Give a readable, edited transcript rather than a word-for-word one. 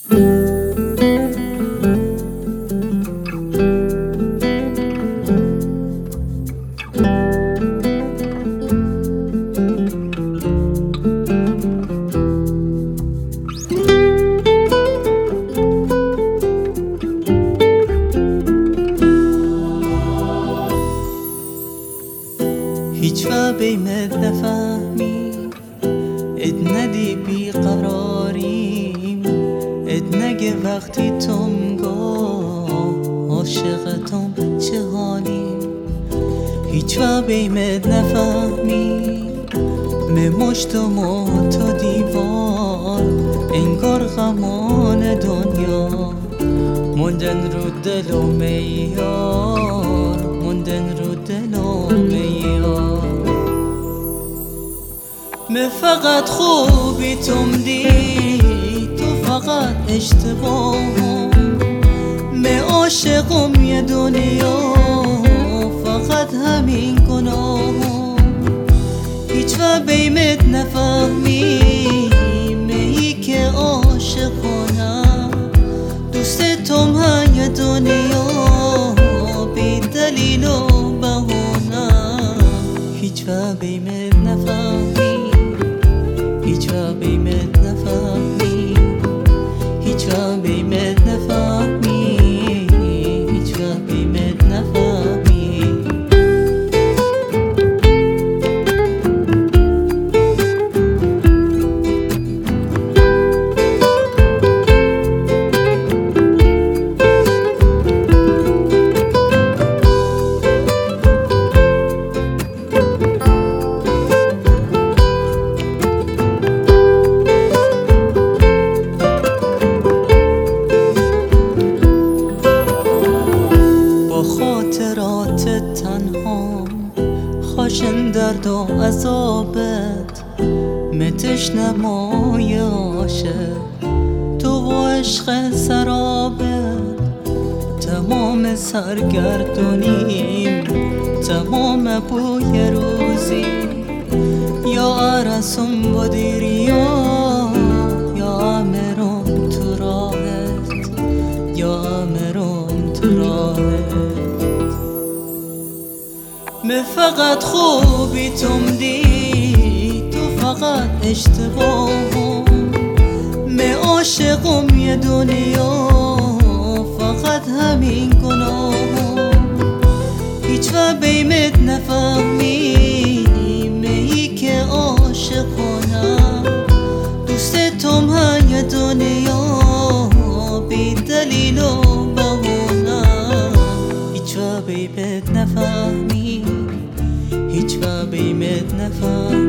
هیچ بیمت نفهمی ات ندی بیقراریم ات نگه وقتی تم گو عاشقتم چه حالیم هیچ بیمت نفهمی مشتم و تو دیوار انگار غمان دنیا موندن رو دل و میار موندن رو دل و میار فقط خوبی تم دی تو فقط اشتباهم عاشقم یه دنیا فقط همین گناهم هیچ بیمت نفهمی ای که عاشقانم دوستتم های دنیا بی دلیل و بهانم هیچ بیمت نفهمی هیچ بیمت نفهمی هیچ بیمت نفهمی هیچ بیمت نفهمی تنهام خاشن درد و عذابت تشنمای عاشق تو و عشق سرابت تمام سرگردونیم تمام بوی روزی یا عرسم با دیریا یا عمرم تو راحت یا عمرم تو راحت فقط خوبی تم دی تو فقط اشتباهم عاشقم یه دنیا فقط همین گناهم هیچ بیمت نفهمی ای که عاشقانم دوستتم های دنیا بی دلیل و بهانم هیچ بیمت نفهمی هیچ بیمت نفهمی